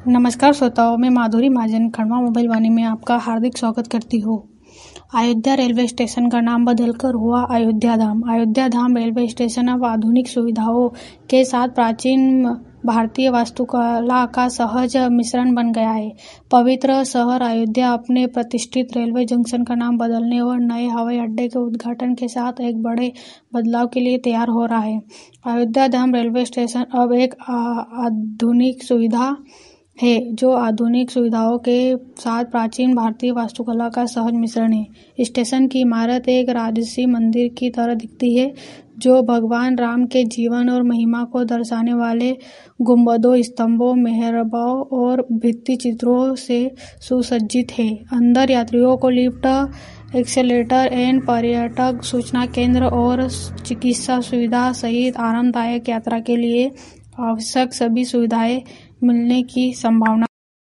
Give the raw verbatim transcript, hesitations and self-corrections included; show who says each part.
Speaker 1: नमस्कार श्रोताओं, मैं माधुरी महाजन खंडवा मोबाइल वाणी में आपका हार्दिक स्वागत करती हूँ। अयोध्या रेलवे स्टेशन का नाम बदलकर हुआ अयोध्या धाम। अयोध्या धाम रेलवे स्टेशन अब आधुनिक सुविधाओं के साथ प्राचीन भारतीय वास्तुकला का सहज मिश्रण बन गया है। पवित्र शहर अयोध्या अपने प्रतिष्ठित रेलवे जंक्शन का नाम बदलने और नए हवाई अड्डे के उद्घाटन के साथ एक बड़े बदलाव के लिए तैयार हो रहा है। अयोध्या धाम रेलवे स्टेशन अब एक आधुनिक सुविधा है जो आधुनिक सुविधाओं के साथ प्राचीन भारतीय वास्तुकला का सहज मिश्रण है। स्टेशन की इमारत एक राजसी मंदिर की तरह दिखती है जो भगवान राम के जीवन और महिमा को दर्शाने वाले गुंबदों, स्तंभों, मेहराबों और भित्ति चित्रों से सुसज्जित है। अंदर यात्रियों को लिफ्ट, एक्सेलेटर एंड पर्यटक सूचना केंद्र और चिकित्सा सुविधा सहित आरामदायक यात्रा के लिए आवश्यक सभी सुविधाएं मिलने की संभावना